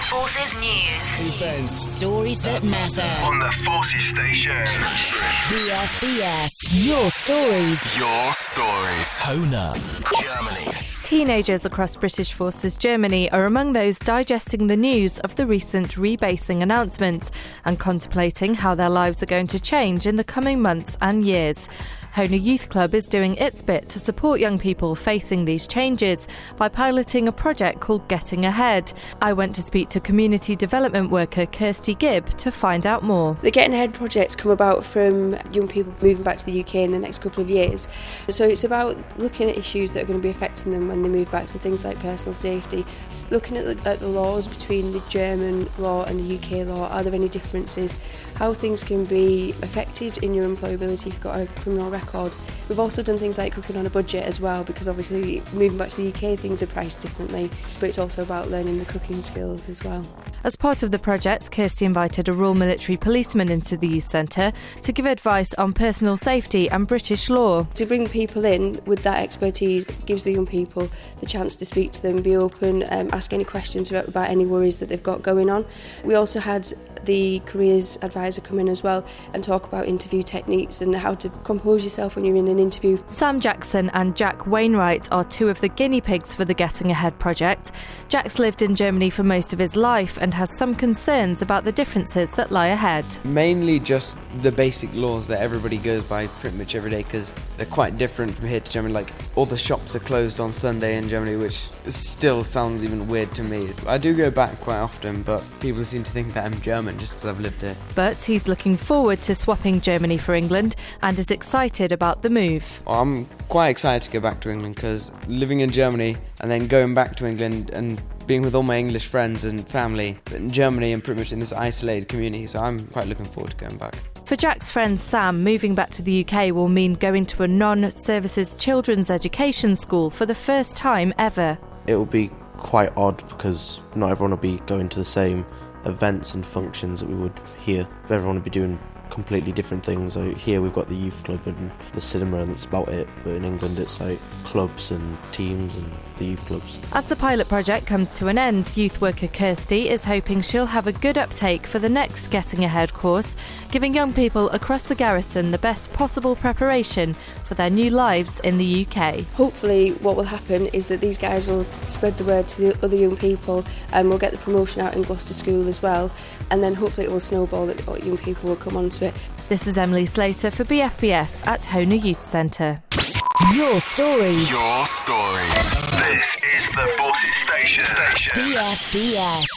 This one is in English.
Forces News. Events. Stories that matter. On the Forces Station. BFBS. Your stories. Your stories. Hona. Germany. Teenagers across British Forces Germany are among those digesting the news of the recent rebasing announcements and contemplating how their lives are going to change in the coming months and years. Hona Youth Club is doing its bit to support young people facing these changes by piloting a project called Getting Ahead. I went to speak to community development worker Kirsty Gibb to find out more. The Getting Ahead projects come about from young people moving back to the UK in the next couple of years. So it's about looking at issues that are going to be affecting them when they move back, so things like personal safety, looking at the laws between the German law and the UK law. Are there any differences? How things can be affected in your employability if you've got a criminal record. We've also done things like cooking on a budget as well, because obviously moving back to the UK things are priced differently, but it's also about learning the cooking skills as well. As part of the project, Kirsty invited a Royal Military policeman into the youth centre to give advice on personal safety and British law. To bring people in with that expertise gives the young people the chance to speak to them, be open, ask any questions about any worries that they've got going on. We also had the careers advisor come in as well and talk about interview techniques and how to compose yourself when you're in an interview. Sam Jackson and Jack Wainwright are two of the guinea pigs for the Getting Ahead project. Jack's lived in Germany for most of his life and has some concerns about the differences that lie ahead. Mainly just the basic laws that everybody goes by pretty much every day, because they're quite different from here to Germany. Like, all the shops are closed on Sunday in Germany, which still sounds even weird to me. I do go back quite often, but people seem to think that I'm German just because I've lived here. But he's looking forward to swapping Germany for England and is excited about the move. Well, I'm quite excited to go back to England, because living in Germany and then going back to England and being with all my English friends and family in Germany and pretty much in this isolated community, so I'm quite looking forward to going back. For Jack's friend Sam, moving back to the UK will mean going to a non-services children's education school for the first time ever. It will be quite odd because not everyone will be going to the same events and functions that we would here. Everyone will be doing completely different things. So here we've got the youth club and the cinema, and that's about it. But in England it's like clubs and teams and the youth clubs. As the pilot project comes to an end, youth worker Kirsty is hoping she'll have a good uptake for the next Getting Ahead course, giving young people across the garrison the best possible preparation for their new lives in the UK. Hopefully what will happen is that these guys will spread the word to the other young people, and we'll get the promotion out in Gloucester School as well, and then hopefully it will snowball that young people will come onto it. This is Emily Slater for BFBS at Hona Youth Centre. Your stories. Your stories. This is the Forces Station. BFBS.